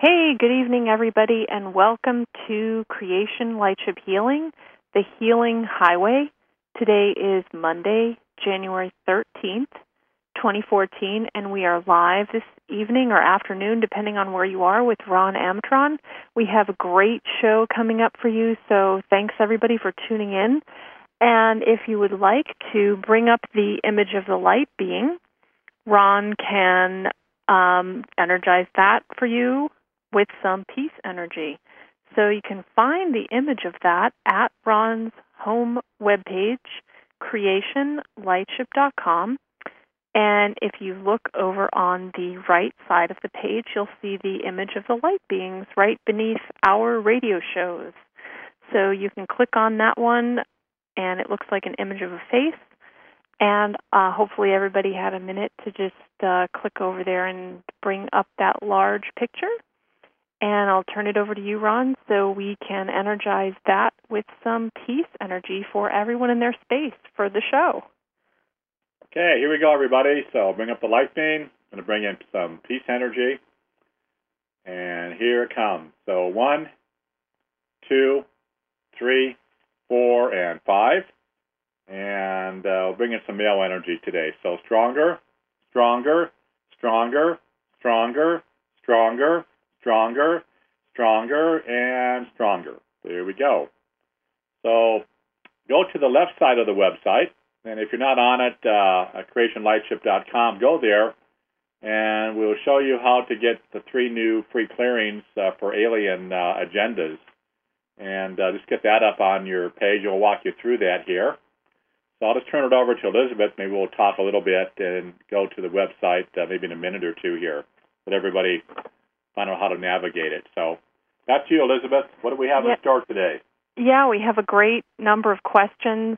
Hey, good evening, everybody, and welcome to Creation Lightship Healing, the Healing Highway. Today is Monday, January 13th, 2014, and we are live this evening or afternoon, depending on where you are, with Ron Amtron. We have a great show coming up for you, so thanks, everybody, for tuning in. And if you would like to bring up the image of the light being, Ron can energize that for you with some peace energy. So you can find the image of that at Ron's home webpage, creationlightship.com. And if you look over on the right side of the page, you'll see the image of the light beings right beneath our radio shows. So you can click on that one, and it looks like an image of a face. And hopefully everybody had a minute to just click over there and bring up that large picture. And I'll turn it over to you, Ron, so we can energize that with some peace energy for everyone in their space for the show. Okay, here we go, everybody. So I'll bring up the light beam. I'm going to bring in some peace energy. And here it comes. So 1, 2, 3, 4, and 5. And we'll bring in some male energy today. So stronger, stronger, stronger, stronger, stronger, stronger, stronger, and stronger. There we go. So go to the left side of the website, and if you're not on it, at creationlightship.com, go there, and we'll show you how to get the 3 new free clearings for alien agendas. And just get that up on your page. We'll walk you through that here. So I'll just turn it over to Elizabeth. Maybe we'll talk a little bit and go to the website maybe in a minute or two here. Let everybody find out how to navigate it. So back to you, Elizabeth. What do we have in store today? Yeah, we have a great number of questions.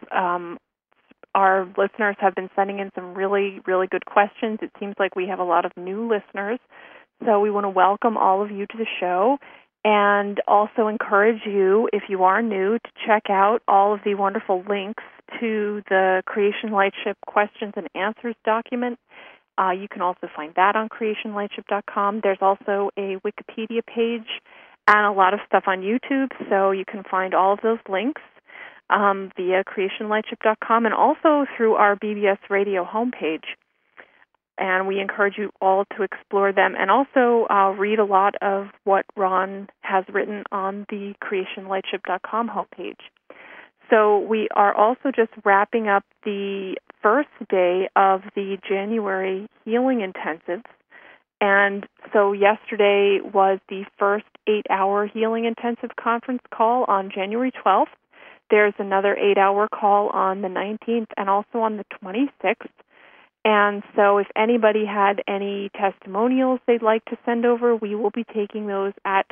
Our listeners have been sending in some really, really good questions. It seems like we have a lot of new listeners. So we want to welcome all of you to the show and also encourage you, if you are new, to check out all of the wonderful links to the Creation Lightship Questions and Answers document. You can also find that on creationlightship.com. There's also a Wikipedia page and a lot of stuff on YouTube, so you can find all of those links via creationlightship.com and also through our BBS Radio homepage. And we encourage you all to explore them and also read a lot of what Ron has written on the creationlightship.com homepage. So we are also just wrapping up the first day of the January healing intensives. And so yesterday was the first 8-hour healing intensive conference call on January 12th. There's another 8-hour call on the 19th and also on the 26th. And so if anybody had any testimonials they'd like to send over, we will be taking those at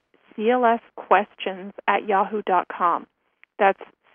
clsquestions@yahoo.com. That's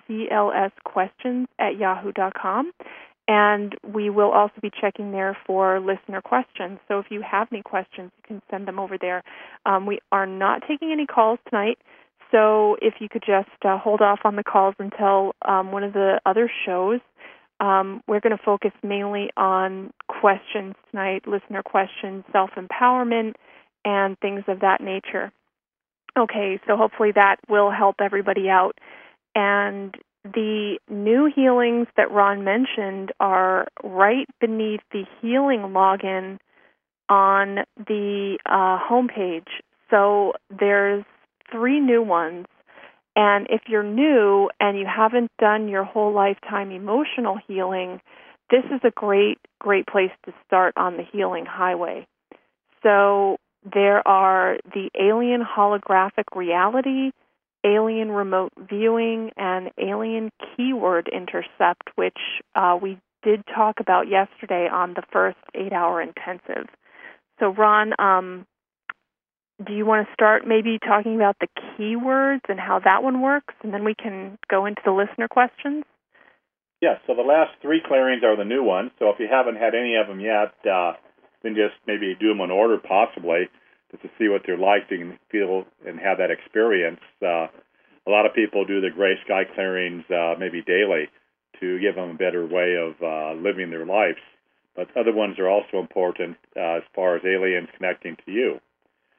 clsquestions@yahoo.com. And we will also be checking there for listener questions. So if you have any questions, you can send them over there. We are not taking any calls tonight. So if you could just hold off on the calls until one of the other shows. We're going to focus mainly on questions tonight, listener questions, self-empowerment, and things of that nature. Okay, so hopefully that will help everybody out. And the new healings that Ron mentioned are right beneath the healing login on the homepage. So there's 3 new ones. And if you're new and you haven't done your whole lifetime emotional healing, this is a great, great place to start on the healing highway. So there are the alien holographic reality, alien remote viewing, and alien keyword intercept, which we did talk about yesterday on the first 8-hour intensive. So Ron, do you want to start maybe talking about the keywords and how that one works, and then we can go into the listener questions? Yes, so the last 3 clearings are the new ones. So if you haven't had any of them yet, then just maybe do them in order possibly, just to see what they're like, so you can feel and have that experience. A lot of people do the gray sky clearings maybe daily to give them a better way of living their lives. But other ones are also important as far as aliens connecting to you.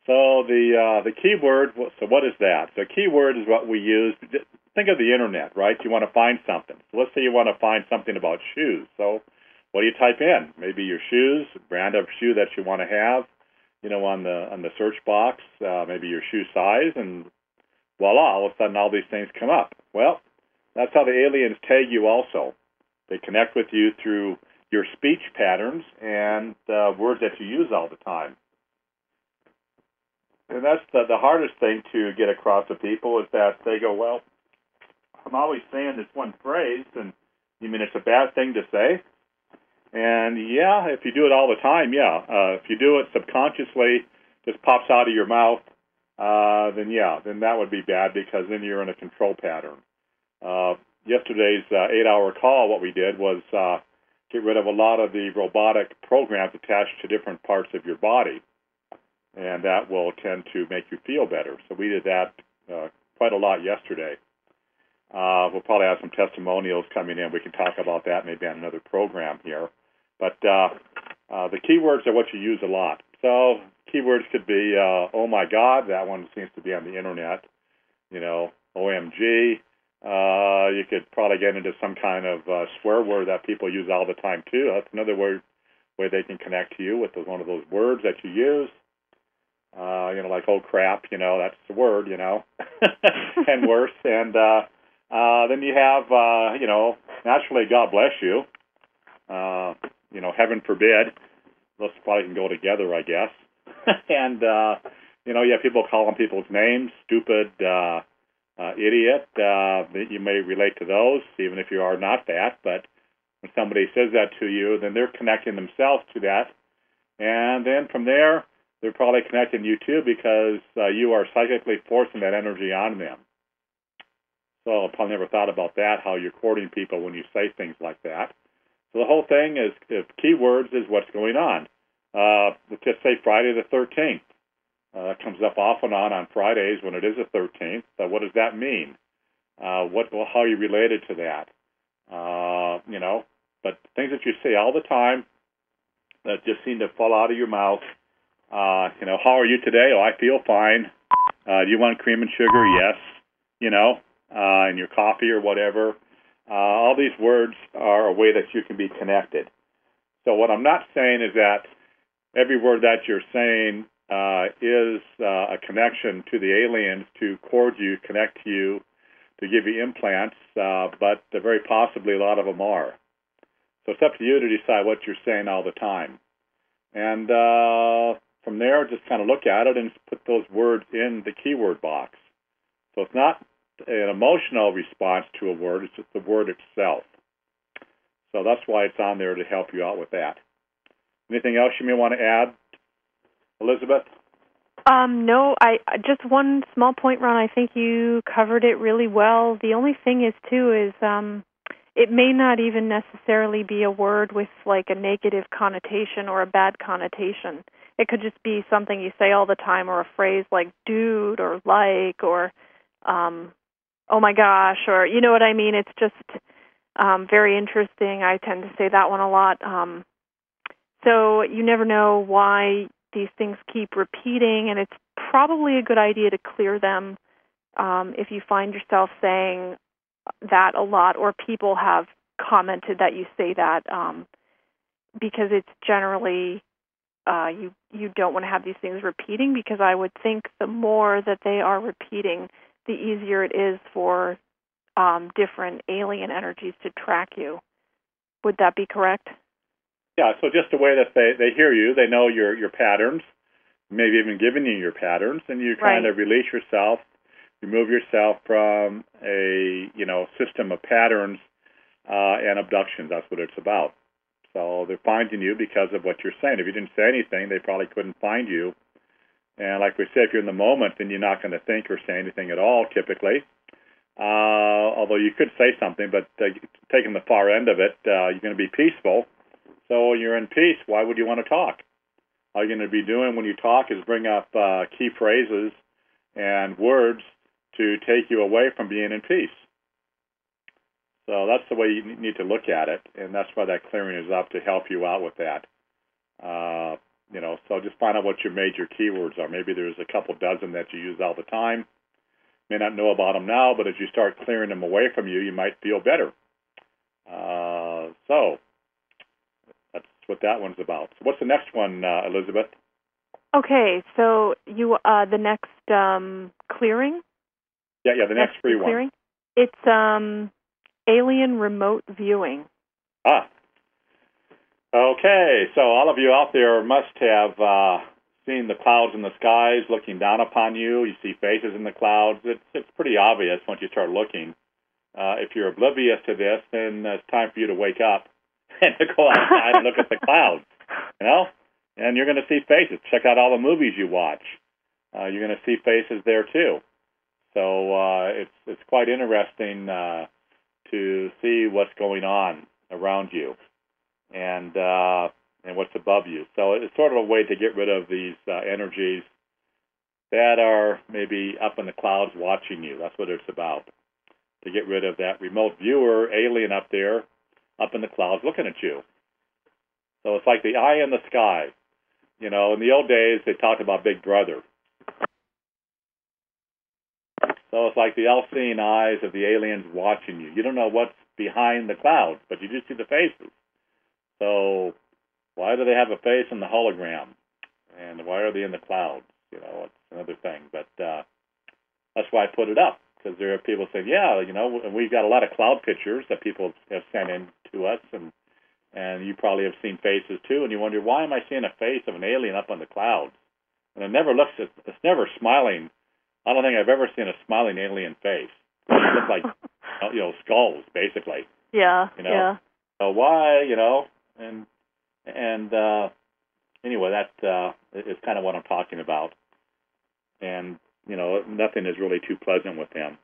So the keyword, so what is that? So keyword is what we use. Think of the internet, right? You want to find something. So let's say you want to find something about shoes. So what do you type in? Maybe your shoes, brand of shoe that you want to have, on the search box, maybe your shoe size, and voila, all of a sudden all these things come up. Well, that's how the aliens tag you also. They connect with you through your speech patterns and words that you use all the time. And that's the hardest thing to get across to people is that they go, well, I'm always saying this one phrase, and you mean it's a bad thing to say? And yeah, if you do it all the time, yeah. If you do it subconsciously, just pops out of your mouth, then that would be bad because then you're in a control pattern. Yesterday's 8-hour call, what we did was get rid of a lot of the robotic programs attached to different parts of your body, and that will tend to make you feel better. So we did that quite a lot yesterday. We'll probably have some testimonials coming in. We can talk about that maybe on another program here. But the keywords are what you use a lot. So keywords could be, oh my God, that one seems to be on the internet. OMG. You could probably get into some kind of swear word that people use all the time too. That's another way they can connect to you with one of those words that you use. Like oh crap, that's the word, and worse. And then you have, naturally, God bless you. Heaven forbid. Those probably can go together, I guess. And, you have people calling people's names, stupid, idiot. You may relate to those, even if you are not that. But when somebody says that to you, then they're connecting themselves to that. And then from there, they're probably connecting you too because you are psychically forcing that energy on them. So I probably never thought about that, how you're courting people when you say things like that. So the whole thing is, if keywords is what's going on. Let's just say Friday the 13th. It comes up off and on Fridays when it is the 13th. So what does that mean? How are you related to that? But things that you say all the time that just seem to fall out of your mouth. How are you today? Oh, I feel fine. Do you want cream and sugar? Yes. In your coffee or whatever. All these words are a way that you can be connected. So what I'm not saying is that every word that you're saying is a connection to the aliens to cord you, connect to you, to give you implants, but very possibly a lot of them are. So it's up to you to decide what you're saying all the time. And from there, just kind of look at it and put those words in the keyword box. So it's not an emotional response to a word, it's just the word itself. So that's why it's on there to help you out with that. Anything else you may want to add, Elizabeth? No, I just one small point, Ron. I think you covered it really well. The only thing is, too, is it may not even necessarily be a word with like a negative connotation or a bad connotation. It could just be something you say all the time, or a phrase like dude or like or oh my gosh, or you know what I mean. It's just very interesting. I tend to say that one a lot. So you never know why these things keep repeating, and it's probably a good idea to clear them if you find yourself saying that a lot, or people have commented that you say that, because it's generally you don't want to have these things repeating, because I would think the more that they are repeating, the easier it is for different alien energies to track you. Would that be correct? Yeah, so just the way that they hear you, they know your patterns, maybe even giving you your patterns, and you kind of release yourself, remove yourself from a system of patterns and abductions. That's what it's about. So they're finding you because of what you're saying. If you didn't say anything, they probably couldn't find you. And like we said, if you're in the moment, then you're not going to think or say anything at all, typically. Although you could say something, but taking the far end of it, you're going to be peaceful. So when you're in peace, why would you want to talk? All you're going to be doing when you talk is bring up key phrases and words to take you away from being in peace. So that's the way you need to look at it, and that's why that clearing is up, to help you out with that. So just find out what your major keywords are. Maybe there's a couple dozen that you use all the time. May not know about them now, but as you start clearing them away from you, you might feel better. So that's what that one's about. So what's the next one, Elizabeth? Okay, so the next clearing? Yeah, the next free clearing? one. It's alien remote viewing. Okay, so all of you out there must have seen the clouds in the skies looking down upon you. You see faces in the clouds. It's pretty obvious once you start looking. If you're oblivious to this, then it's time for you to wake up and to go outside and look at the clouds, and you're going to see faces. Check out all the movies you watch. You're going to see faces there too. So it's quite interesting to see what's going on around you and what's above you. So it's sort of a way to get rid of these energies that are maybe up in the clouds watching you. That's what it's about. To get rid of that remote viewer alien up there, up in the clouds looking at you. So it's like the eye in the sky. In the old days, they talked about Big Brother. So it's like the all-seeing eyes of the aliens watching you. You don't know what's behind the clouds, but you do see the faces. So why do they have a face in the hologram? And why are they in the clouds? It's another thing. But that's why I put it up, because there are people saying, and we've got a lot of cloud pictures that people have sent in to us, and you probably have seen faces too, and you wonder, why am I seeing a face of an alien up on the clouds? And it's never smiling. I don't think I've ever seen a smiling alien face. It looks like, skulls, basically. Yeah, So why, and anyway, that is kind of what I'm talking about. And, nothing is really too pleasant with them.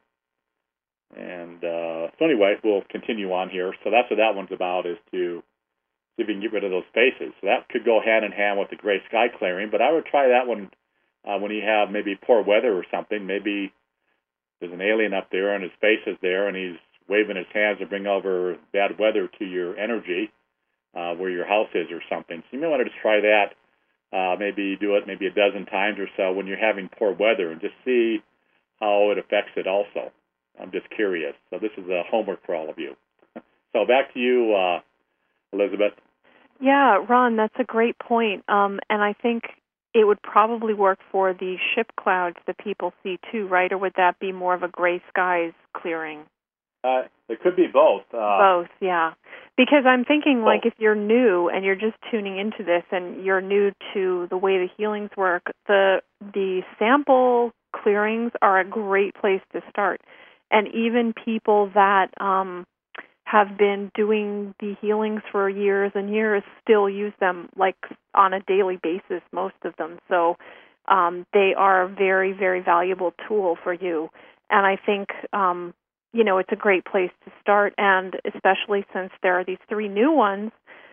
And so anyway, we'll continue on here. So that's what that one's about, is to see if you can get rid of those faces. So that could go hand in hand with the gray sky clearing, but I would try that one when you have maybe poor weather or something. Maybe there's an alien up there and his face is there and he's waving his hands to bring over bad weather to your energy where your house is or something. So you may want to just try that. Maybe do it maybe a dozen times or so when you're having poor weather and just see how it affects it also. I'm just curious. So this is a homework for all of you. So back to you, Elizabeth. Yeah, Ron, that's a great point. And I think it would probably work for the ship clouds that people see too, right? Or would that be more of a gray skies clearing? It could be both. Both, yeah. Because I'm thinking, like, if you're new and you're just tuning into this and you're new to the way the healings work, the sample clearings are a great place to start. And even people that have been doing the healings for years and years still use them, like, on a daily basis, most of them. So they are a very, very valuable tool for you. And I think it's a great place to start, and especially since there are these 3 new ones,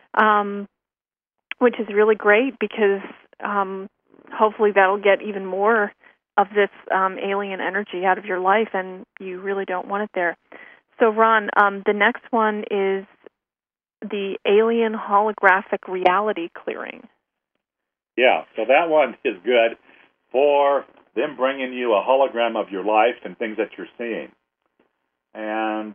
which is really great because hopefully that'll get even more of this alien energy out of your life, and you really don't want it there. So, Ron, the next one is the alien holographic reality clearing. Yeah, so that one is good for them bringing you a hologram of your life and things that you're seeing. And,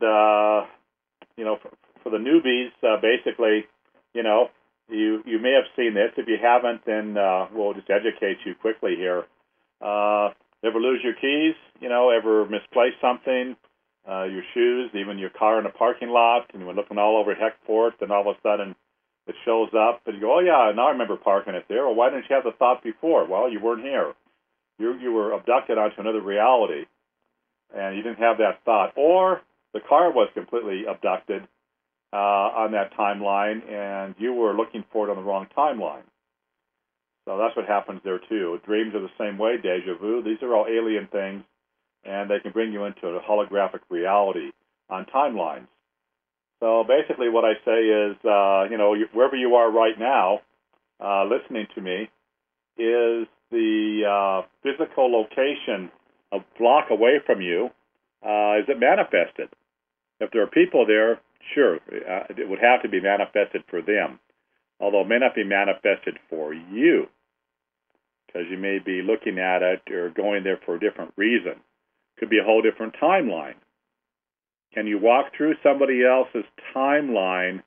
for the newbies, basically, you may have seen this. If you haven't, then we'll just educate you quickly here. Ever lose your keys? Ever misplace something? Your shoes, even your car in a parking lot, and you were looking all over Heckport, and all of a sudden it shows up, and you go, oh, yeah, now I remember parking it there. Well, why didn't you have the thought before? Well, you weren't here. You were abducted onto another reality, and you didn't have that thought. Or the car was completely abducted on that timeline, and you were looking for it on the wrong timeline. So that's what happens there, too. Dreams are the same way, deja vu. These are all alien things, and they can bring you into a holographic reality on timelines. So basically what I say is, wherever you are right now, listening to me, is the physical location a block away from you. Is it manifested? If there are people there, sure, it would have to be manifested for them. although it may not be manifested for you, because you may be looking at it or going there for a different reason. Could be a whole different timeline. Can you walk through somebody else's timeline?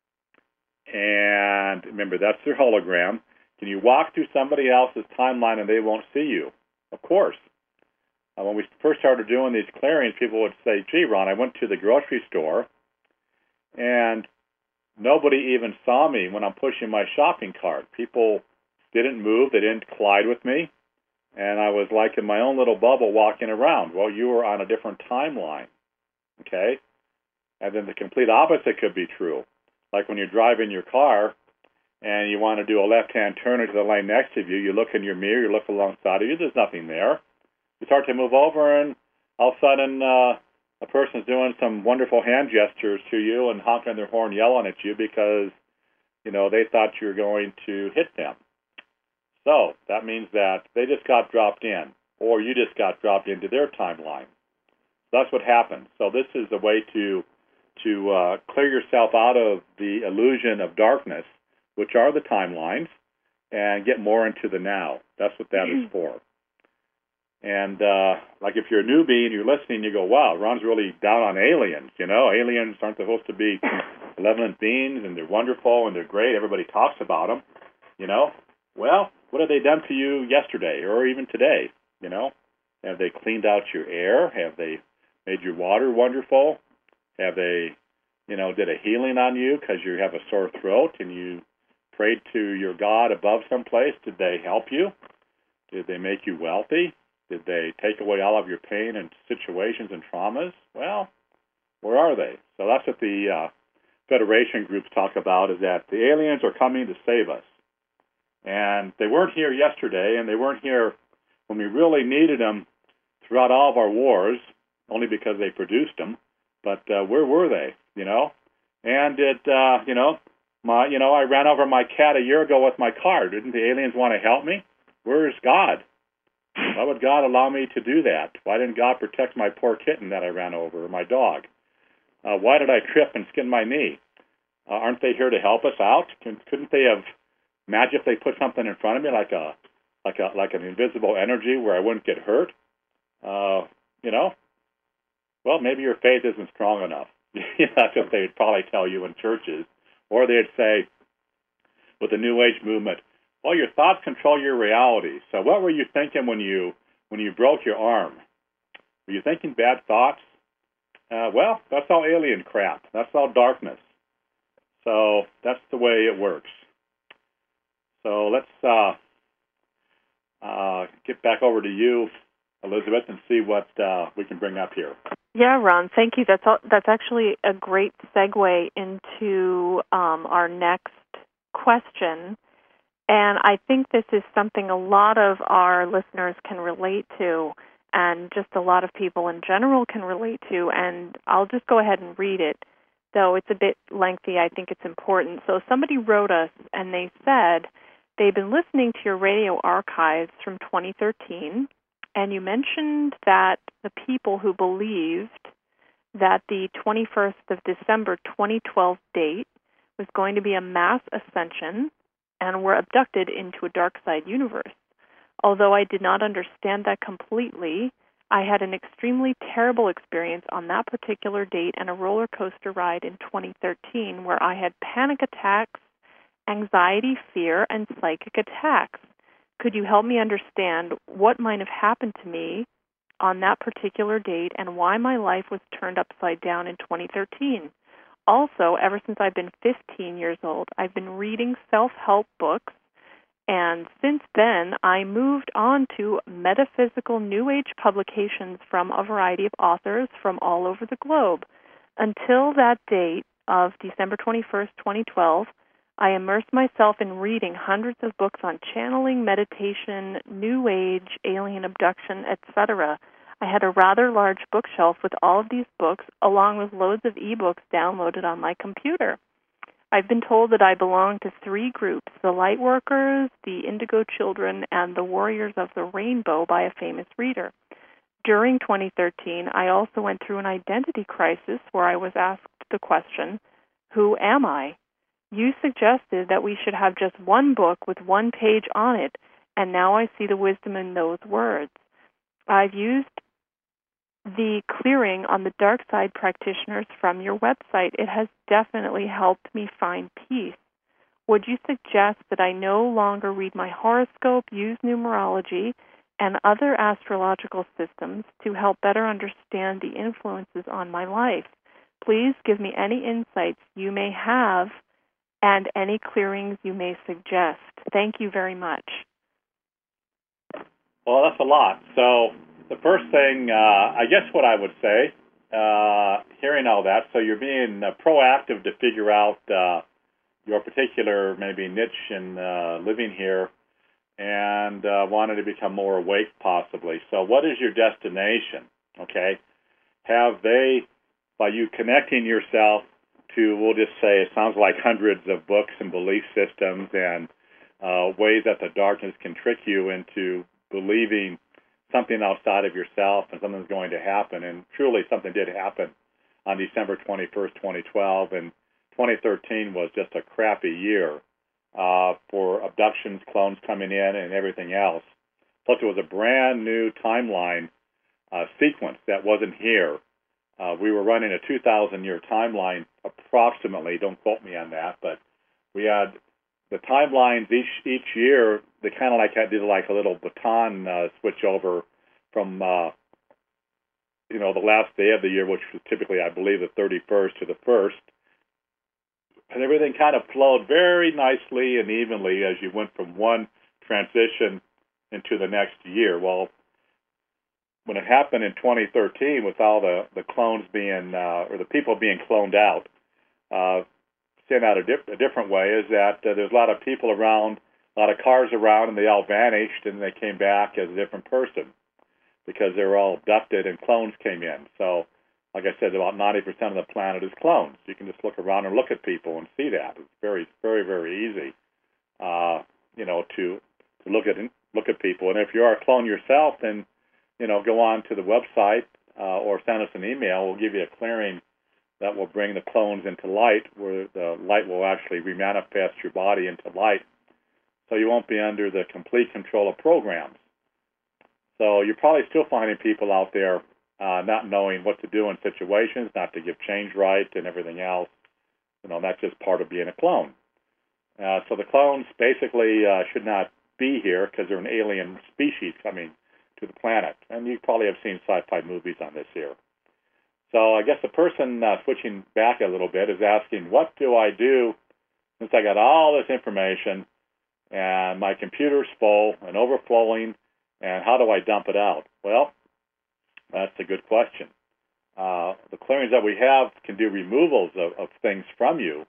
And remember, that's their hologram. Can you walk through somebody else's timeline and they won't see you? Of course. When we first started doing these clearings, people would say, gee, Ron, I went to the grocery store and nobody even saw me when I'm pushing my shopping cart. People didn't move. They didn't collide with me. And I was like in my own little bubble walking around. Well, you were on a different timeline. Okay? And then the complete opposite could be true. Like when you're driving your car and you want to do a left-hand turn into the lane next to you, you look in your mirror, you look alongside of you, there's nothing there. You start to move over, and all of a sudden a person's doing some wonderful hand gestures to you and honking their horn, yelling at you because, they thought you were going to hit them. So that means that they just got dropped in, or you just got dropped into their timeline. That's what happens. So this is a way to clear yourself out of the illusion of darkness, which are the timelines, and get more into the now. That's what that is for. And like if you're a newbie and you're listening, you go, wow, Ron's really down on aliens. Aliens aren't supposed to be malevolent beings, and they're wonderful, and they're great. Everybody talks about them. Well, what have they done to you yesterday or even today? Have they cleaned out your air? Have they made your water wonderful? Have they, did a healing on you because you have a sore throat and you prayed to your God above someplace? Did they help you? Did they make you wealthy? Did they take away all of your pain and situations and traumas? Well, where are they? So that's what the Federation groups talk about, is that the aliens are coming to save us. And they weren't here yesterday, and they weren't here when we really needed them throughout all of our wars, only because they produced them. But where were they, And I ran over my cat a year ago with my car. Didn't the aliens want to help me? Where's God? Why would God allow me to do that? Why didn't God protect my poor kitten that I ran over, or my dog? Why did I trip and skin my knee? Aren't they here to help us out? Couldn't they have magically put something in front of me, like an invisible energy where I wouldn't get hurt? Well, maybe your faith isn't strong enough. That's what they'd probably tell you in churches. Or they'd say, with the New Age movement, well, your thoughts control your reality. So what were you thinking when you broke your arm? Were you thinking bad thoughts? Well, that's all alien crap. That's all darkness. So that's the way it works. So let's get back over to you, Elizabeth, and see what we can bring up here. Yeah, Ron, thank you. That's actually a great segue into our next question. And I think this is something a lot of our listeners can relate to, and just a lot of people in general can relate to. And I'll just go ahead and read it, though it's a bit lengthy. I think it's important. So somebody wrote us, and they said they've been listening to your radio archives from 2013, and you mentioned that the people who believed that the 21st of December 2012 date was going to be a mass ascension and were abducted into a dark side universe. Although I did not understand that completely, I had an extremely terrible experience on that particular date and a roller coaster ride in 2013 where I had panic attacks, anxiety, fear, and psychic attacks. Could you help me understand what might have happened to me on that particular date and why my life was turned upside down in 2013? Also, ever since I've been 15 years old, I've been reading self-help books, and since then, I moved on to metaphysical New Age publications from a variety of authors from all over the globe. Until that date of December 21st, 2012, I immersed myself in reading hundreds of books on channeling, meditation, New Age, alien abduction, etc. I had a rather large bookshelf with all of these books, along with loads of ebooks downloaded on my computer. I've been told that I belong to three groups, the Lightworkers, the Indigo Children, and the Warriors of the Rainbow by a famous reader. During 2013, I also went through an identity crisis where I was asked the question, who am I? You suggested that we should have just one book with one page on it, and now I see the wisdom in those words. I've used the clearing on the dark side practitioners from your website. It has definitely helped me find peace. Would you suggest that I no longer read my horoscope, use numerology, and other astrological systems to help better understand the influences on my life? Please give me any insights you may have and any clearings you may suggest. Thank you very much. Well, that's a lot. So the first thing, I guess what I would say, hearing all that, so you're being proactive to figure out your particular maybe niche in living here and wanted to become more awake possibly. So what is your destination? Okay. Have they, by you connecting yourself to, we'll just say, it sounds like hundreds of books and belief systems and ways that the darkness can trick you into believing something outside of yourself and something's going to happen. And truly something did happen on December 21st, 2012. And 2013 was just a crappy year for abductions, clones coming in, and everything else. Plus, it was a brand new timeline sequence that wasn't here. We were running a 2,000-year timeline approximately. Don't quote me on that, but we had the timelines each year. They kind of did like a little baton switch over from the last day of the year, which was typically, I believe, the 31st to the 1st. And everything kind of flowed very nicely and evenly as you went from one transition into the next year. Well, when it happened in 2013 with all the clones being, or the people being cloned out, sent out a different way, is that there's a lot of people around, a lot of cars around, and they all vanished, and they came back as a different person because they were all abducted and clones came in. So, like I said, about 90% of the planet is clones. You can just look around and look at people and see that. It's very, very, very easy, to look at people. And if you are a clone yourself, then go on to the website or send us an email. We'll give you a clearing that will bring the clones into light, where the light will actually remanifest your body into light, so you won't be under the complete control of programs. So you're probably still finding people out there not knowing what to do in situations, not to give change right and everything else. That's just part of being a clone. So the clones basically should not be here because they're an alien species coming to the planet. And you probably have seen sci-fi movies on this here. So I guess the person switching back a little bit is asking, what do I do since I got all this information and my computer's full and overflowing, and how do I dump it out? Well, that's a good question. The clearings that we have can do removals of things from you.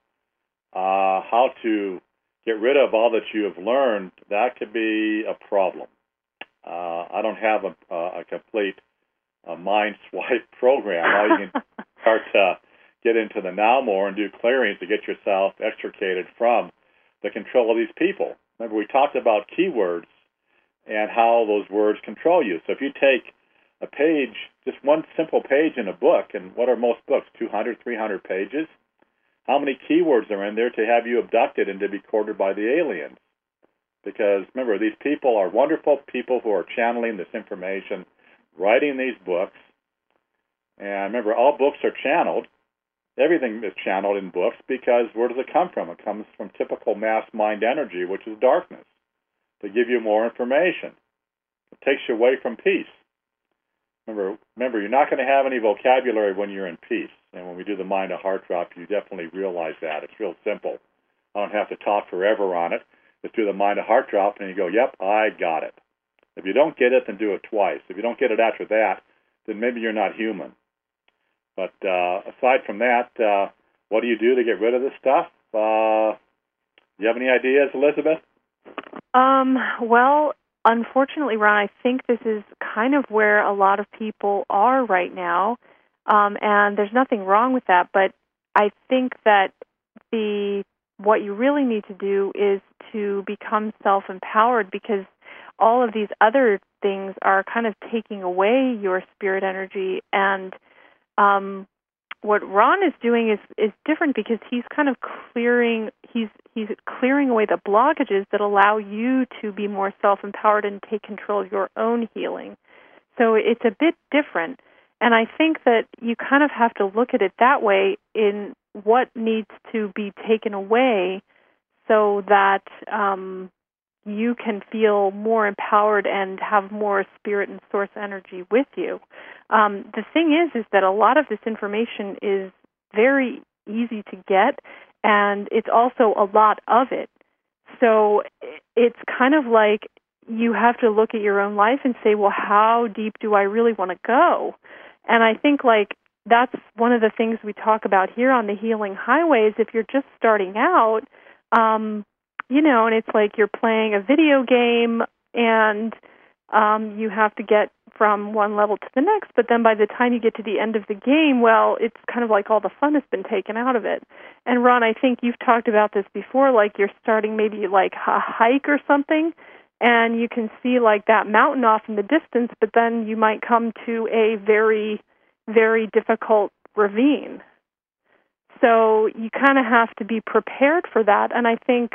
How to get rid of all that you have learned, that could be a problem. I don't have a complete mind swipe program. All you can start to get into the now more and do clearings to get yourself extricated from the control of these people. Remember, we talked about keywords and how those words control you. So if you take a page, just one simple page in a book, and what are most books, 200, 300 pages? How many keywords are in there to have you abducted and to be courted by the aliens? Because remember, these people are wonderful people who are channeling this information, writing these books. And remember, all books are channeled. Everything is channeled in books because where does it come from? It comes from typical mass mind energy, which is darkness, to give you more information. It takes you away from peace. Remember, you're not going to have any vocabulary when you're in peace. And when we do the mind to heart drop, you definitely realize that. It's real simple. I don't have to talk forever on it. Just do the mind to heart drop, and you go, yep, I got it. If you don't get it, then do it twice. If you don't get it after that, then maybe you're not human. But aside from that, what do you do to get rid of this stuff? Do you have any ideas, Elizabeth? Well, unfortunately, Ron, I think this is kind of where a lot of people are right now, and there's nothing wrong with that. But I think that what you really need to do is to become self-empowered, because all of these other things are kind of taking away your spirit energy. And what Ron is doing is different because he's kind of clearing away the blockages that allow you to be more self-empowered and take control of your own healing. So it's a bit different. And I think that you kind of have to look at it that way in what needs to be taken away so that you can feel more empowered and have more spirit and source energy with you. The thing is that a lot of this information is very easy to get, and it's also a lot of it. So it's kind of like you have to look at your own life and say, well, how deep do I really want to go? And I think that's one of the things we talk about here on the Healing Highway is if you're just starting out, and it's like you're playing a video game and you have to get from one level to the next, but then by the time you get to the end of the game, well, it's kind of like all the fun has been taken out of it. And Ron, I think you've talked about this before, like you're starting maybe like a hike or something, and you can see like that mountain off in the distance, but then you might come to a very, very difficult ravine. So you kind of have to be prepared for that, and I think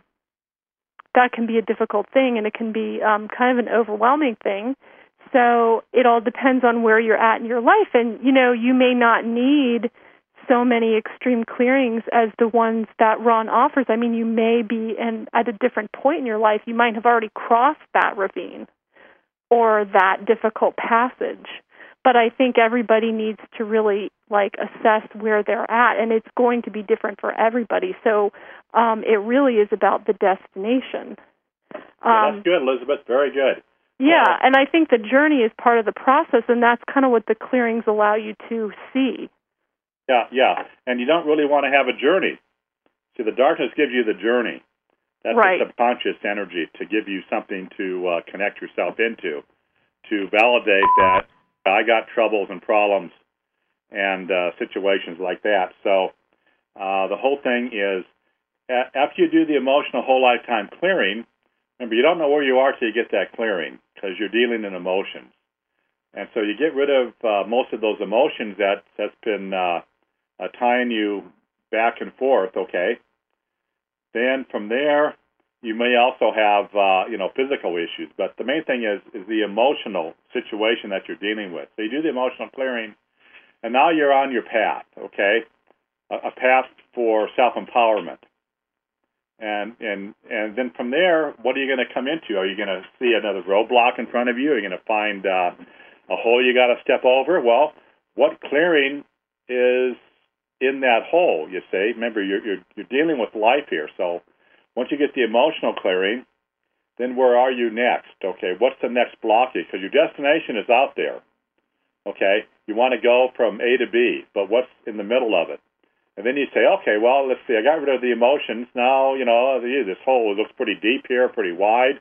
that can be a difficult thing, and it can be kind of an overwhelming thing. So it all depends on where you're at in your life, and you may not need so many extreme clearings as the ones that Ron offers. I mean, you may be at a different point in your life. You might have already crossed that ravine or that difficult passage. But I think everybody needs to really assess where they're at, and it's going to be different for everybody. So it really is about the destination. That's good, Elizabeth. Very good. Yeah, and I think the journey is part of the process, and that's kind of what the clearings allow you to see. Yeah, and you don't really want to have a journey. See, the darkness gives you the journey. That's right. The subconscious energy to give you something to connect yourself into, to validate that I got troubles and problems and situations like that. So the whole thing is, after you do the emotional whole lifetime clearing, remember, you don't know where you are till you get that clearing because you're dealing in emotions. And so you get rid of most of those emotions that's been tying you back and forth, okay? Then from there, you may also have, physical issues. But the main thing is the emotional situation that you're dealing with. So you do the emotional clearing, and now you're on your path, okay? A path for self-empowerment. And then from there, what are you going to come into? Are you going to see another roadblock in front of you? Are you going to find a hole you got to step over? Well, what clearing is in that hole, you see? Remember, you're dealing with life here. So once you get the emotional clearing, then where are you next? Okay, what's the next blockage? Because your destination is out there. Okay, you want to go from A to B, but what's in the middle of it? And then you say, okay, well, let's see, I got rid of the emotions. Now, this hole looks pretty deep here, pretty wide.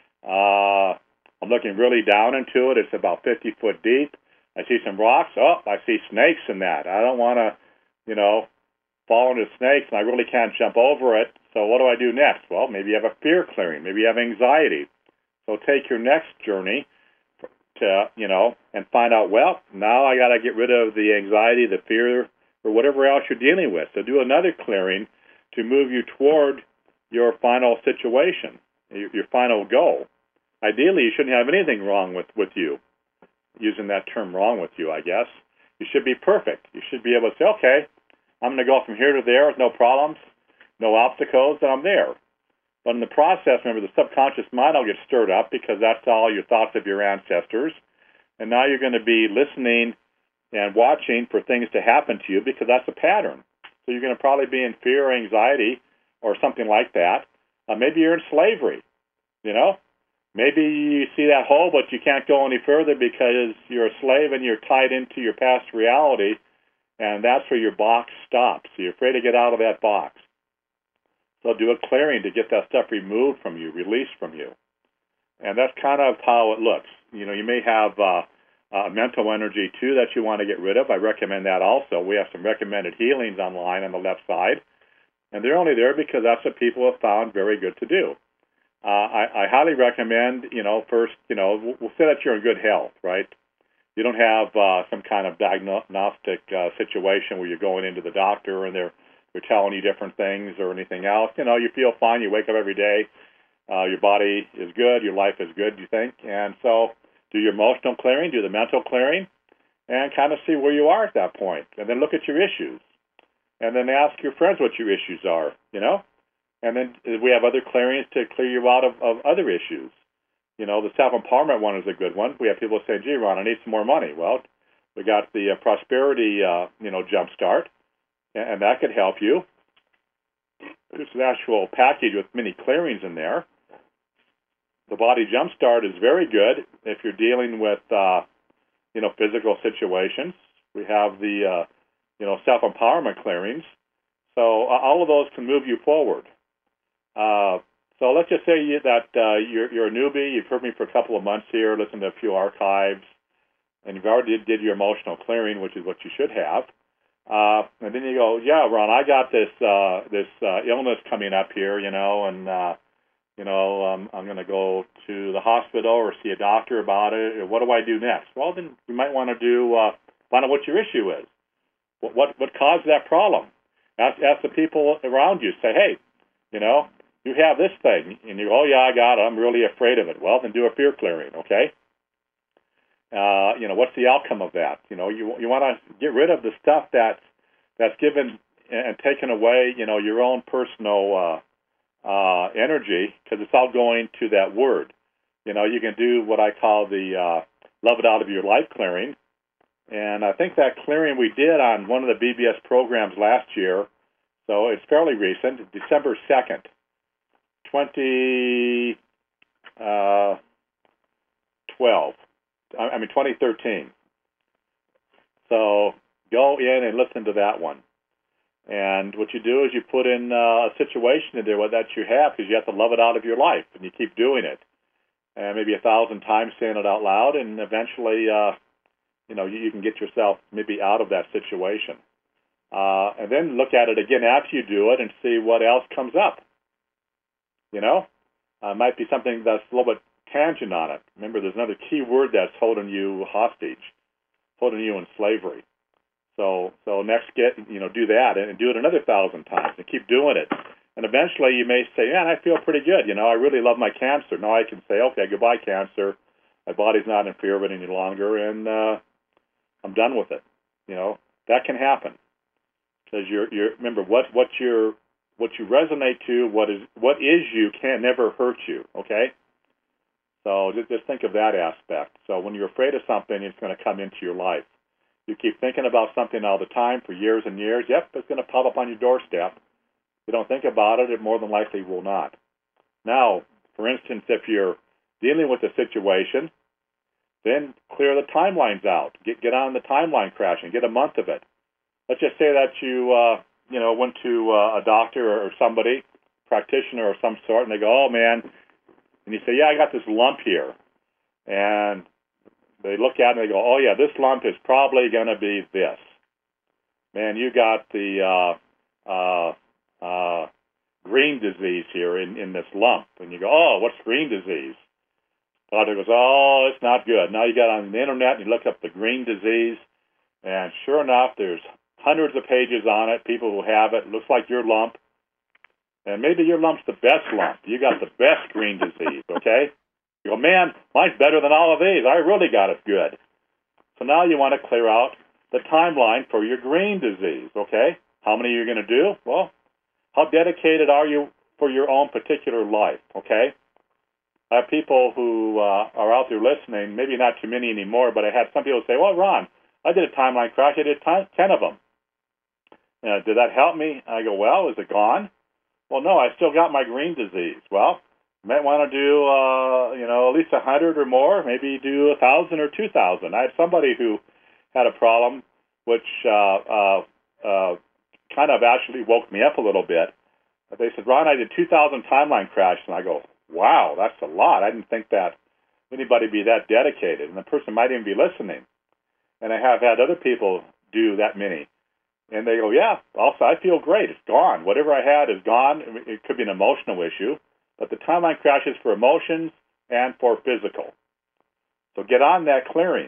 I'm looking really down into it. It's about 50 foot deep. I see some rocks. Oh, I see snakes in that. I don't want to, fall into snakes, and I really can't jump over it. So what do I do next? Well, maybe you have a fear clearing. Maybe you have anxiety. So take your next journey to, and find out, well, now I got to get rid of the anxiety, the fear, or whatever else you're dealing with. So do another clearing to move you toward your final situation, your final goal. Ideally, you shouldn't have anything wrong with you, using that term wrong with you, I guess. You should be perfect. You should be able to say, okay, I'm going to go from here to there with no problems, no obstacles, and I'm there. But in the process, remember, the subconscious mind will get stirred up because that's all your thoughts of your ancestors. And now you're going to be listening and watching for things to happen to you because that's a pattern. So you're going to probably be in fear or anxiety or something like that. Maybe you're in slavery, Maybe you see that hole, but you can't go any further because you're a slave and you're tied into your past reality, and that's where your box stops. So you're afraid to get out of that box. So do a clearing to get that stuff removed from you, released from you. And that's kind of how it looks. You may have mental energy, too, that you want to get rid of. I recommend that also. We have some recommended healings online on the left side, and they're only there because that's what people have found very good to do. I highly recommend, first, we'll say that you're in good health, right? You don't have some kind of diagnostic situation where you're going into the doctor and they're telling you different things or anything else. You feel fine. You wake up every day. Your body is good. Your life is good, you think. And so do your emotional clearing, do the mental clearing, and kind of see where you are at that point. And then look at your issues. And then ask your friends what your issues are, And then we have other clearings to clear you out of other issues. The self-empowerment one is a good one. We have people saying, gee, Ron, I need some more money. Well, we got the prosperity, jump start, and that could help you. It's an actual package with many clearings in there. The body jump start is very good if you're dealing with, physical situations. We have the, self-empowerment clearings. So all of those can move you forward. So let's just say that you're a newbie. You've heard me for a couple of months here, listened to a few archives, and you've already did your emotional clearing, which is what you should have. And then you go, yeah, Ron, I got this illness coming up here, and I'm going to go to the hospital or see a doctor about it. What do I do next? Well, then you might want to find out what your issue is. What caused that problem? Ask the people around you. Say, hey, you have this thing, and you go, oh, yeah, I got it. I'm really afraid of it. Well, then do a fear clearing, okay? What's the outcome of that? You want to get rid of the stuff that's given and taken away, your own personal energy, because it's all going to that word. You can do what I call the love it out of your life clearing. And I think that clearing we did on one of the BBS programs last year, so it's fairly recent, December 2nd. 2013. So go in and listen to that one. And what you do is you put in a situation in there that you have, because you have to love it out of your life, and you keep doing it. And maybe 1,000 times saying it out loud, and eventually, you can get yourself maybe out of that situation. And then look at it again after you do it and see what else comes up. Might be something that's a little bit tangent on it. Remember, there's another key word that's holding you hostage, holding you in slavery. So next do that and do it another 1,000 times and keep doing it. And eventually you may say, man, I feel pretty good. I really love my cancer. Now I can say, okay, goodbye, cancer. My body's not in fear of it any longer, and I'm done with it. That can happen. Because remember, what you resonate to, what is you can never hurt you, okay? So just think of that aspect. So when you're afraid of something, it's going to come into your life. You keep thinking about something all the time for years and years, yep, it's going to pop up on your doorstep. If you don't think about it, it more than likely will not. Now, for instance, if you're dealing with a situation, then clear the timelines out. Get on the timeline crashing. Get a month of it. Let's just say that you went to a doctor or somebody, practitioner of some sort, and they go, oh, man, and you say, yeah, I got this lump here. And they look at it and they go, oh, yeah, this lump is probably going to be this. Man, you got the green disease here in this lump. And you go, oh, what's green disease? The doctor goes, oh, it's not good. Now you got on the internet and you look up the green disease, and sure enough, there's hundreds of pages on it, people who have it. It looks like your lump. And maybe your lump's the best lump. You got the best green disease, okay? You go, man, mine's better than all of these. I really got it good. So now you want to clear out the timeline for your green disease, okay? How many are you going to do? Well, how dedicated are you for your own particular life, okay? I have people who are out there listening, maybe not too many anymore, but I had some people say, well, Ron, I did a timeline crash. I did 10 of them. Did that help me? I go, well, is it gone? Well, no, I still got my green disease. Well, you might want to do, at least 100 or more, maybe do 1,000 or 2,000. I had somebody who had a problem which kind of actually woke me up a little bit. They said, Ron, I did 2,000 timeline crashes. And I go, wow, that's a lot. I didn't think that anybody be that dedicated. And the person might even be listening. And I have had other people do that many. And they go, yeah, also, I feel great. It's gone. Whatever I had is gone. It could be an emotional issue. But the timeline crashes for emotions and for physical. So get on that clearing.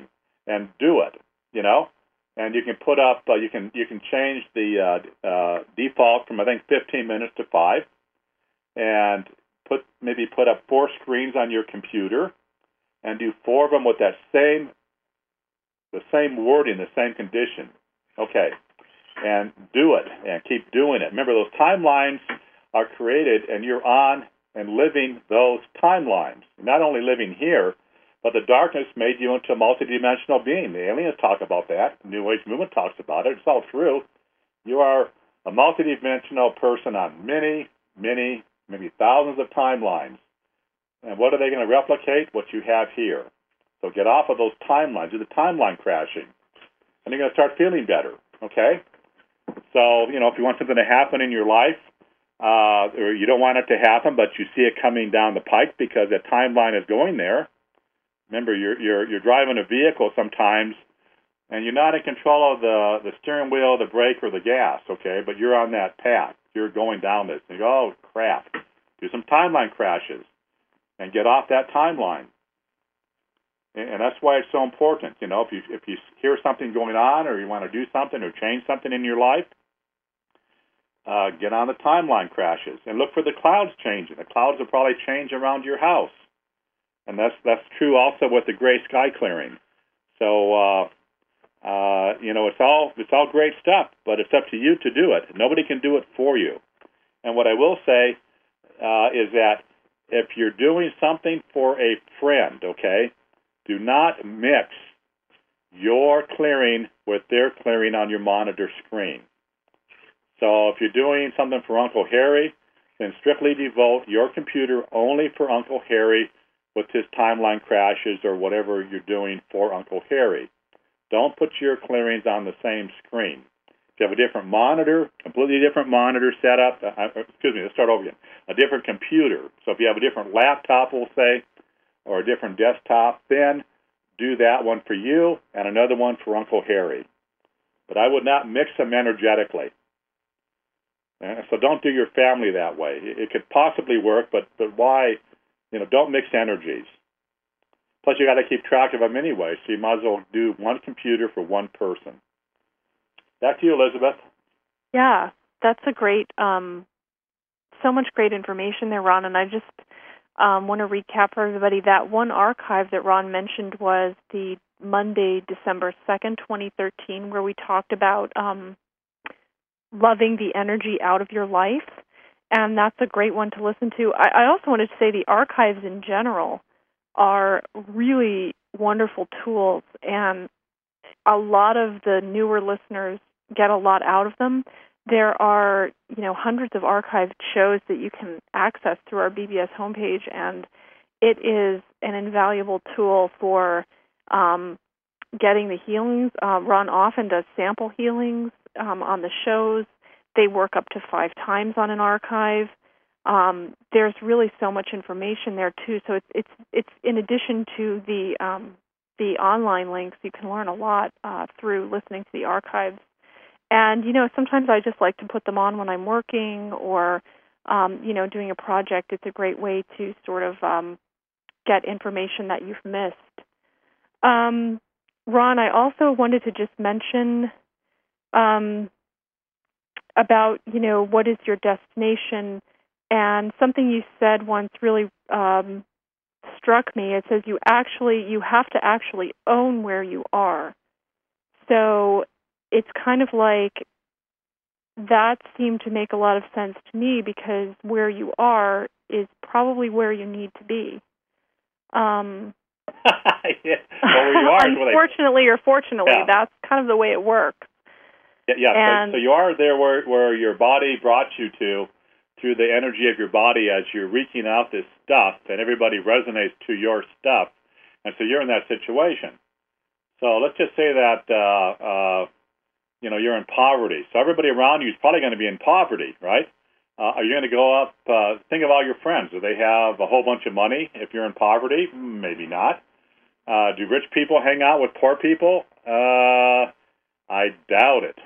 and do it. And you can put up, you can change the default from I think 15 minutes to 5, and put up 4 screens on your computer, and do 4 of them with the same wording, the same condition. Okay, and do it, and keep doing it. Remember, those timelines are created, and you're on and living those timelines. Not only living here, but the darkness made you into a multidimensional being. The aliens talk about that. The New Age movement talks about it. It's all true. You are a multidimensional person on many, many, maybe thousands of timelines. And what are they going to replicate? What you have here. So get off of those timelines. Do the timeline crashing. And you're going to start feeling better. Okay? So, if you want something to happen in your life, or you don't want it to happen, but you see it coming down the pike because the timeline is going there. Remember, you're driving a vehicle sometimes, and you're not in control of the steering wheel, the brake, or the gas, okay? But you're on that path. You're going down this. And you go, oh, crap. Do some timeline crashes and get off that timeline. And that's why it's so important. If you hear something going on, or you want to do something or change something in your life, get on the timeline crashes and look for the clouds changing. The clouds will probably change around your house. And that's true also with the gray sky clearing. So, it's all great stuff, but it's up to you to do it. Nobody can do it for you. And what I will say is that if you're doing something for a friend, okay, do not mix your clearing with their clearing on your monitor screen. So if you're doing something for Uncle Harry, then strictly devote your computer only for Uncle Harry with his timeline crashes or whatever you're doing for Uncle Harry. Don't put your clearings on the same screen. If you have a different monitor, completely different monitor setup, let's start over again. A different computer. So if you have a different laptop, we'll say, or a different desktop, then do that one for you and another one for Uncle Harry. But I would not mix them energetically. So don't do your family that way. It could possibly work, but why? Don't mix energies. Plus, you got to keep track of them anyway, so you might as well do one computer for one person. Back to you, Elizabeth. Yeah, that's a great, so much great information there, Ron. And I just want to recap for everybody that one archive that Ron mentioned was the Monday, December 2nd, 2013, where we talked about loving the energy out of your life. And that's a great one to listen to. I also wanted to say the archives in general are really wonderful tools, and a lot of the newer listeners get a lot out of them. There are, hundreds of archived shows that you can access through our BBS homepage, and it is an invaluable tool for getting the healings. Ron often does sample healings on the shows. They work up to 5 times on an archive. There's really so much information there too. So it's in addition to the online links, you can learn a lot through listening to the archives. And sometimes I just like to put them on when I'm working or doing a project. It's a great way to sort of get information that you've missed. Ron, I also wanted to just mention about, what is your destination, and something you said once really struck me. It says you have to actually own where you are. So it's kind of like that seemed to make a lot of sense to me, because where you are is probably where you need to be. Yeah. Well, where you are, unfortunately or fortunately, that's kind of the way it works. Yeah. So you are there where your body brought you to, through the energy of your body as you're reaching out this stuff, and everybody resonates to your stuff, and so you're in that situation. So let's just say that you're in poverty. So everybody around you is probably going to be in poverty, right? Are you going to go up? Think of all your friends. Do they have a whole bunch of money? If you're in poverty, maybe not. Do rich people hang out with poor people? I doubt it.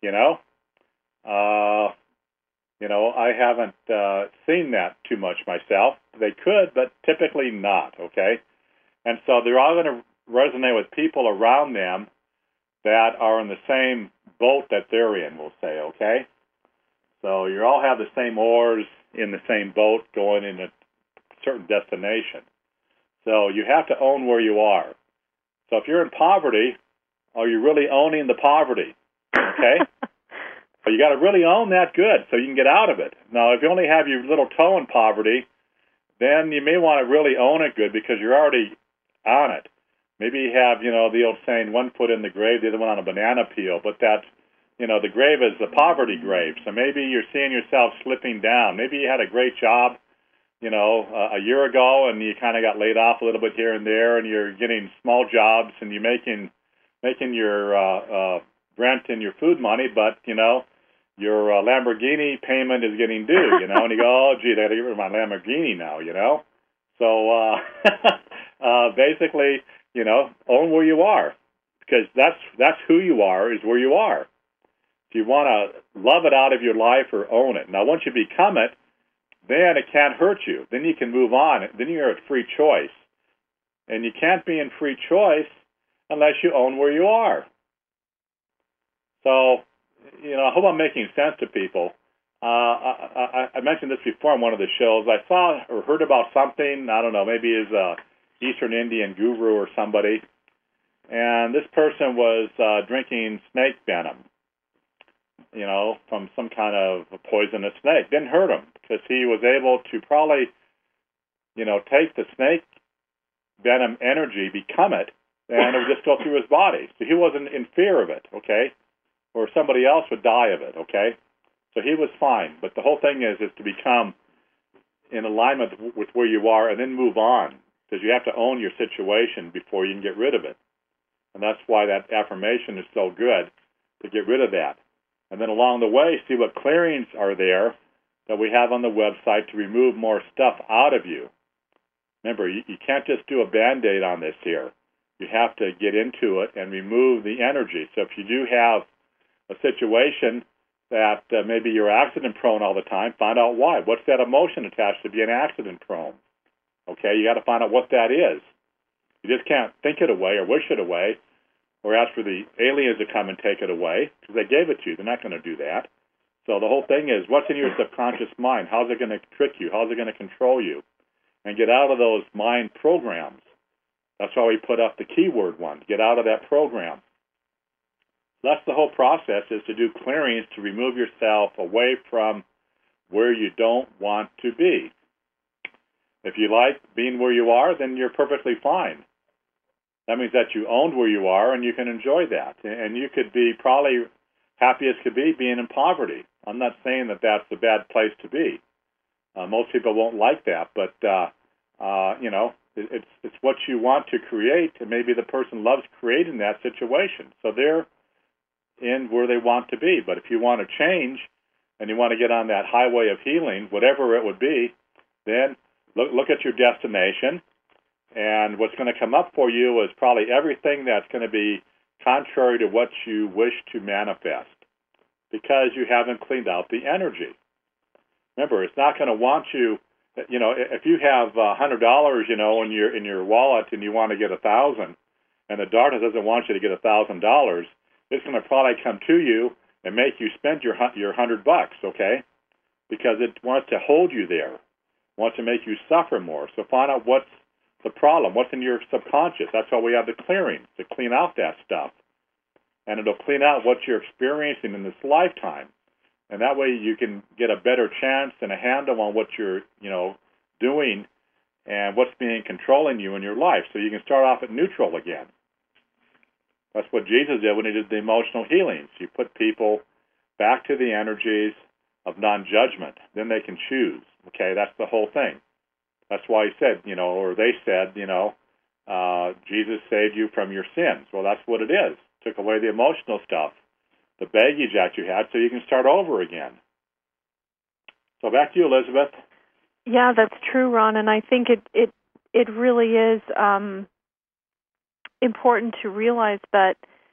I haven't seen that too much myself. They could, but typically not, okay? And so they're all going to resonate with people around them that are in the same boat that they're in, we'll say, okay? So you all have the same oars in the same boat going in a certain destination. So you have to own where you are. So if you're in poverty, are you really owning the poverty? Okay? So you got to really own that good so you can get out of it. Now, if you only have your little toe in poverty, then you may want to really own it good because you're already on it. Maybe you have, the old saying, one foot in the grave, the other one on a banana peel, but that's, the grave is the poverty grave. So maybe you're seeing yourself slipping down. Maybe you had a great job, a year ago, and you kind of got laid off a little bit here and there, and you're getting small jobs, and you're making your rent and your food money, but, your Lamborghini payment is getting due, and you go, oh, gee, I got to get rid of my Lamborghini now, So basically, own where you are, because that's who you are, is where you are. If you want to love it out of your life or own it. Now, once you become it, then it can't hurt you. Then you can move on. Then you're at free choice. And you can't be in free choice unless you own where you are. So, I hope I'm making sense to people. I mentioned this before on one of the shows. I saw or heard about something, I don't know, maybe it's a Eastern Indian guru or somebody, and this person was drinking snake venom, from some kind of poisonous snake. Didn't hurt him because he was able to probably, take the snake venom energy, become it, and it would just go through his body. So he wasn't in fear of it, okay? Or somebody else would die of it, okay? So he was fine. But the whole thing is to become in alignment with where you are and then move on, because you have to own your situation before you can get rid of it. And that's why that affirmation is so good, to get rid of that. And then along the way, see what clearings are there that we have on the website to remove more stuff out of you. Remember, you can't just do a Band-Aid on this here. You have to get into it and remove the energy. So if you do have a situation that maybe you're accident-prone all the time, find out why. What's that emotion attached to being accident-prone? Okay, you got to find out what that is. You just can't think it away or wish it away or ask for the aliens to come and take it away because they gave it to you. They're not going to do that. So the whole thing is, what's in your subconscious mind? How's it going to trick you? How's it going to control you? And get out of those mind programs. That's why we put up the keyword one, get out of that program. That's the whole process, is to do clearings to remove yourself away from where you don't want to be. If you like being where you are, then you're perfectly fine. That means that you owned where you are and you can enjoy that. And you could be probably happy as could be being in poverty. I'm not saying that that's a bad place to be. Most people won't like that, but, it's what you want to create, and maybe the person loves creating that situation. So they're in where they want to be. But if you want to change and you want to get on that highway of healing, whatever it would be, then look at your destination, and what's going to come up for you is probably everything that's going to be contrary to what you wish to manifest, because you haven't cleaned out the energy. Remember, it's not going to want you. If you have $100, in your wallet, and you want to get 1,000, and the darkness doesn't want you to get $1,000, it's going to probably come to you and make you spend your $100, okay? Because it wants to hold you there, wants to make you suffer more. So find out what's the problem, what's in your subconscious. That's why we have the clearing, to clean out that stuff. And it'll clean out what you're experiencing in this lifetime. And that way you can get a better chance and a handle on what you're, doing and what's being controlling you in your life. So you can start off at neutral again. That's what Jesus did when he did the emotional healings. You put people back to the energies of non-judgment. Then they can choose. Okay, that's the whole thing. That's why he said, or they said, Jesus saved you from your sins. Well, that's what it is. Took away the emotional stuff, the baggage that you had, so you can start over again. So back to you, Elizabeth. Yeah, that's true, Ron, and I think it really is important to realize that,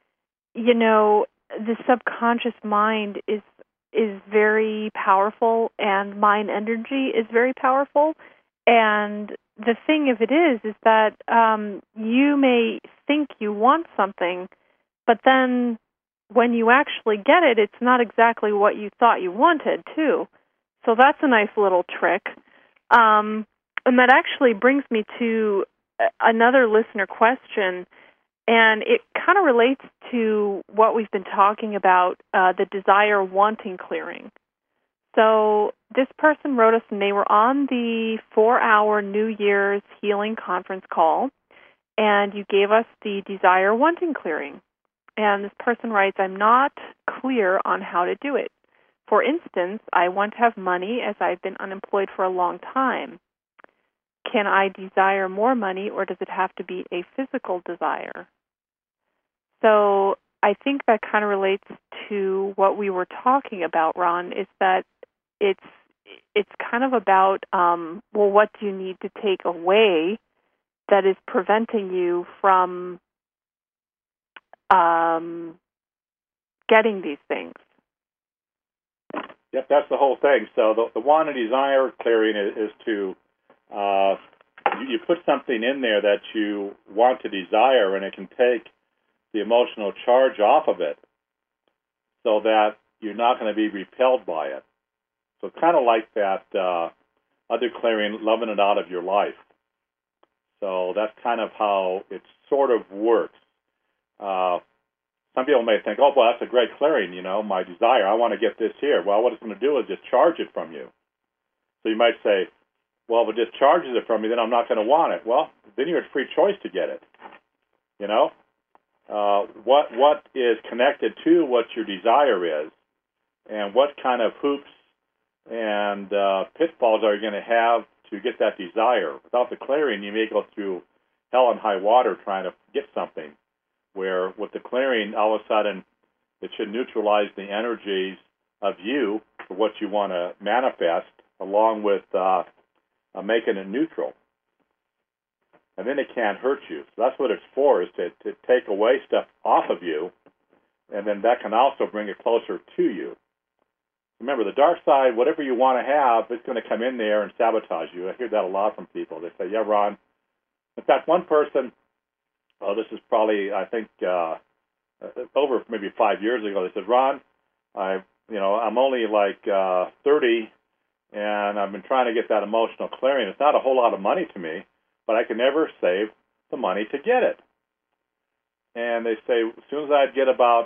the subconscious mind is very powerful, and mind energy is very powerful, and the thing of it is that you may think you want something, but then when you actually get it, it's not exactly what you thought you wanted, too. So that's a nice little trick. And that actually brings me to another listener question, and it kind of relates to what we've been talking about, the desire wanting clearing. So this person wrote us, and they were on the 4-hour New Year's Healing Conference call, and you gave us the desire wanting clearing. And this person writes, I'm not clear on how to do it. For instance, I want to have money as I've been unemployed for a long time. Can I desire more money, or does it have to be a physical desire? So I think that kind of relates to what we were talking about, Ron, is that it's kind of about, what do you need to take away that is preventing you from getting these things? Yep, that's the whole thing. So the want and desire clearing is to, you put something in there that you want to desire, and it can take the emotional charge off of it so that you're not going to be repelled by it. So it's kind of like that other clearing, loving it out of your life. So that's kind of how it sort of works. Some people may think, oh, well, that's a great clearing, my desire. I want to get this here. Well, what it's going to do is just charge it from you. So you might say, well, if it just charges it from me, then I'm not going to want it. Well, then you're at free choice to get it. What is connected to what your desire is, and what kind of hoops and pitfalls are you going to have to get that desire? Without the clearing, you may go through hell and high water trying to get something, where with the clearing, all of a sudden, it should neutralize the energies of you for what you want to manifest, along with making it neutral. And then it can't hurt you. So that's what it's for, is to take away stuff off of you, and then that can also bring it closer to you. Remember, the dark side, whatever you want to have, it's going to come in there and sabotage you. I hear that a lot from people. They say, yeah, Ron. In fact, one person, this is probably, I think, over maybe 5 years ago, they said, Ron, I'm only like 30, and I've been trying to get that emotional clearing. It's not a whole lot of money to me, but I can never save the money to get it. And they say, as soon as I'd get about,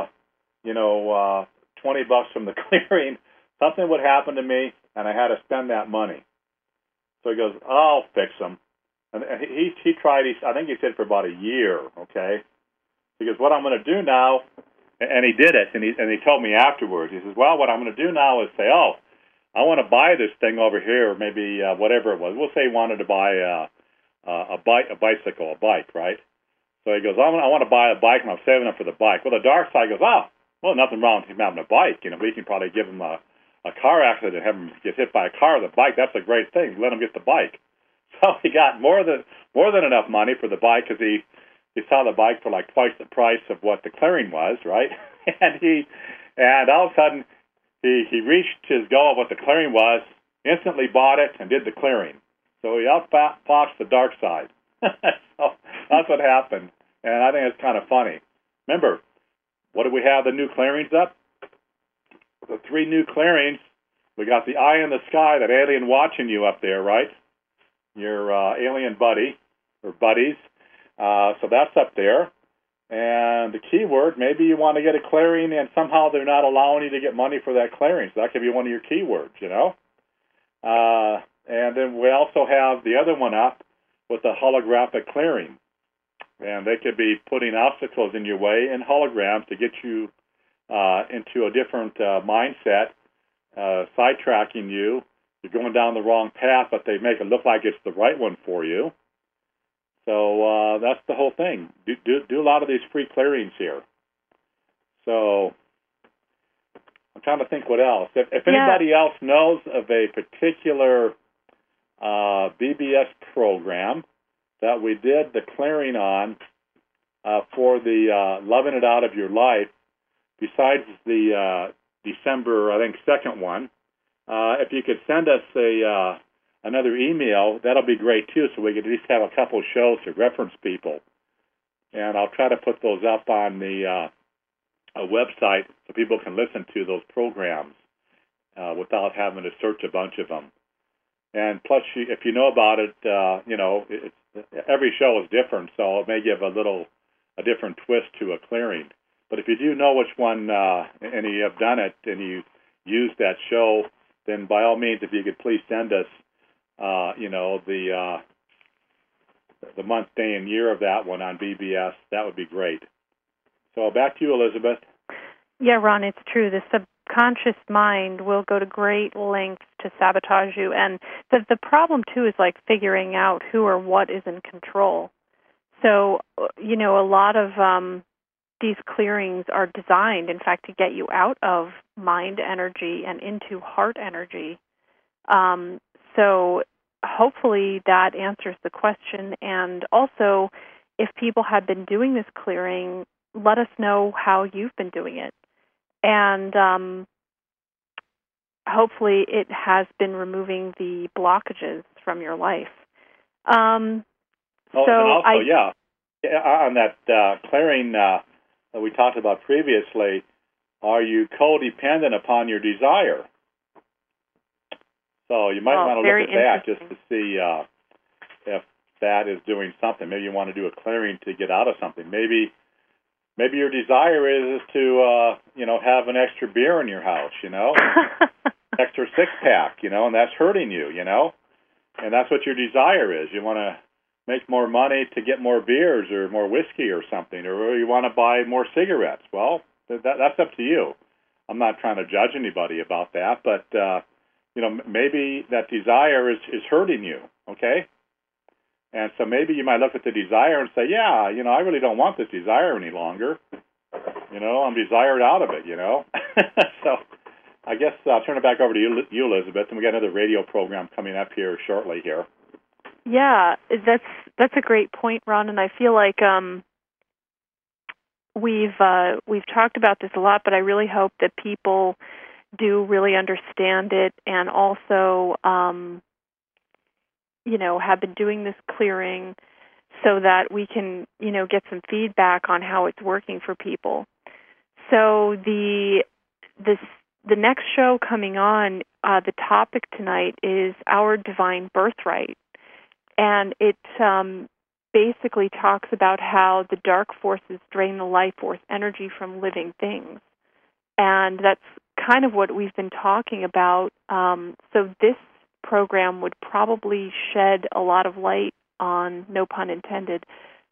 $20 from the clearing, something would happen to me, and I had to spend that money. So he goes, I'll fix them. And he tried, I think he said for about a year, okay? He goes, what I'm going to do now, and he did it, and he told me afterwards, he says, well, what I'm going to do now is say, I want to buy this thing over here, maybe whatever it was. We'll say he wanted to buy a bicycle, right? So he goes, I want to buy a bike, and I'm saving up for the bike. Well, the dark side goes, well, nothing wrong with him having a bike. We can probably give him a car accident and have him get hit by a car with a bike. That's a great thing. Let him get the bike. So he got more than enough money for the bike, because he saw the bike for like twice the price of what the clearing was, right? and all of a sudden he reached his goal of what the clearing was, instantly bought it, and did the clearing. So he outfoxed the dark side. So that's what happened, and I think it's kind of funny. Remember, what do we have the new clearings up? The 3 new clearings. We got the eye in the sky, that alien watching you up there, right? Your alien buddy or buddies. So that's up there. And the keyword, maybe you want to get a clearing, and somehow they're not allowing you to get money for that clearing. So that could be one of your keywords, And then we also have the other one up with the holographic clearing. And they could be putting obstacles in your way in holograms to get you into a different mindset, sidetracking you. You're going down the wrong path, but they make it look like it's the right one for you. So that's the whole thing. Do a lot of these free clearings here. So I'm trying to think what else. If anybody else knows of a particular BBS program that we did the clearing on for the loving it out of your life, besides the December, I think, 2nd one, if you could send us another email, that'll be great too, so we can at least have a couple of shows to reference people. And I'll try to put those up on the website so people can listen to those programs without having to search a bunch of them. And plus, if you know about it, every show is different, so it may give a different twist to a clearing. But if you do know which one, and you have done it, and you use that show, then by all means, if you could please send us, the month, day, and year of that one on BBS, that would be great. So back to you, Elizabeth. Yeah, Ron, it's true. The subconscious mind will go to great lengths to sabotage you. And the problem, too, is like figuring out who or what is in control. So, a lot of these clearings are designed, in fact, to get you out of mind energy and into heart energy. So hopefully that answers the question. And also, if people have been doing this clearing, let us know how you've been doing it. And hopefully it has been removing the blockages from your life. On that clearing that we talked about previously, are you codependent upon your desire? So you might want to look at that just to see if that is doing something. Maybe you want to do a clearing to get out of something. Maybe your desire is to have an extra beer in your house, extra six-pack, and that's hurting you, and that's what your desire is. You want to make more money to get more beers or more whiskey or something, or you want to buy more cigarettes. Well, that's up to you. I'm not trying to judge anybody about that, but maybe that desire is hurting you, okay? And so maybe you might look at the desire and say, yeah, I really don't want this desire any longer. I'm desired out of it, So I guess I'll turn it back over to you, Elizabeth, and we got another radio program coming up here shortly here. Yeah, that's a great point, Ron, and I feel like we've talked about this a lot, but I really hope that people do really understand it and also have been doing this clearing so that we can get some feedback on how it's working for people. So the next show coming on, the topic tonight is Our Divine Birthright. And it basically talks about how the dark forces drain the life force energy from living things. And that's kind of what we've been talking about. So this program would probably shed a lot of light on, no pun intended,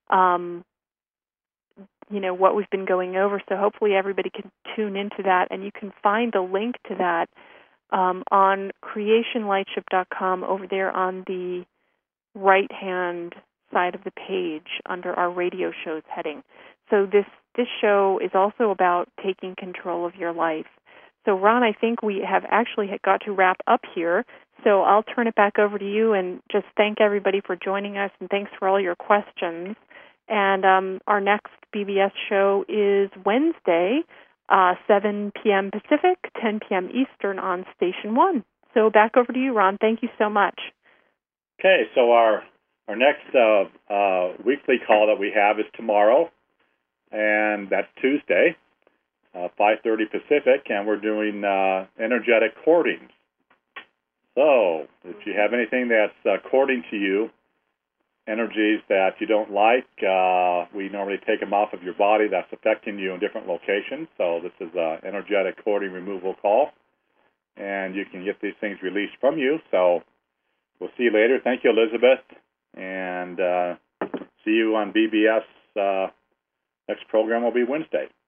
what we've been going over. So hopefully everybody can tune into that. And you can find the link to that on creationlightship.com over there on the right-hand side of the page under our radio shows heading. So this show is also about taking control of your life. So Ron, I think we have actually got to wrap up here. So I'll turn it back over to you and just thank everybody for joining us, and thanks for all your questions. And our next BBS show is Wednesday, 7 p.m. Pacific, 10 p.m. Eastern on Station 1. So back over to you, Ron. Thank you so much. Okay, so our next weekly call that we have is tomorrow, and that's Tuesday, 5:30 Pacific, and we're doing energetic courtings. So if you have anything that's courting to you, energies that you don't like, we normally take them off of your body that's affecting you in different locations. So this is an energetic courting removal call, and you can get these things released from you. So we'll see you later. Thank you, Elizabeth, and see you on BBS. Next program will be Wednesday.